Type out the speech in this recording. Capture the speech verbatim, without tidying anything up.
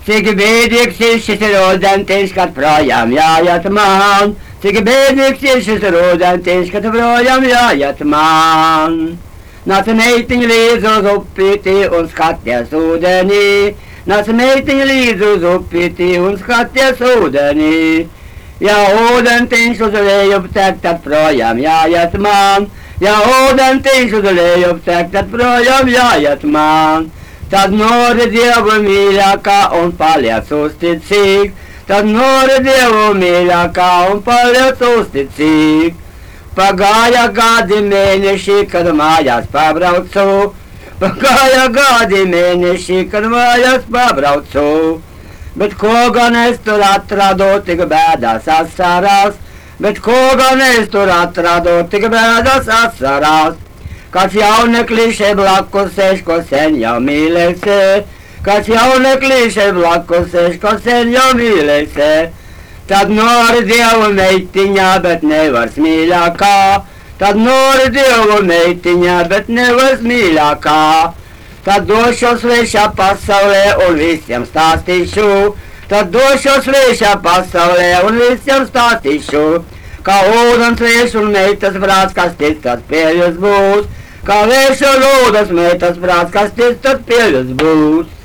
Cik bēdīgs ir šis rudentiņš, kad projām jāiet man. Cik bēdīgs ir šis rudentiņš, kad projām jāiet man. Nāca meitiņa līdz uz upīti un skaties ūdenī. Nāca meitiņa līdz uz upīti un skaties ūdenī. Ja ūdentiņš uz leju tek, tad projām jāiet man. Ja ūdentiņš uz leju tek, tad projām jāiet man. Tad nori Dievu mīļākā un paliec uzticīgi. Tad nori Dievu mīļākā un paliec uzticīgi. Pagāja gadi mēneši, kad mājās pabraucu. Pagāja gadi mēneši, kad mājās pabraucu. Bet ko gan es tur atradu, tik bēdās asarās. Bet ko gan es tur atradu, tik bēdās asarās. Kāds jauneklīše blakus sēž, ko sen jau mīlēsē. Kāds jauneklīše blakus sēž, ko sen jau mīlēsē. Tad nori Dievu meitiņā, bet nevars mīļākā. Tad nori Dievu meitiņā, bet nevars mīļākā. Tad došos svešā pasaulē un visiem stāstīšu. Tad došos svešā pasaulē un visiem stāstīšu. Kā ūdens vējš un meitas brāts, kas tic, tad pieļus būs. Kā vējš un ūdens meitas brāts, kas tic, tad pieļus būs.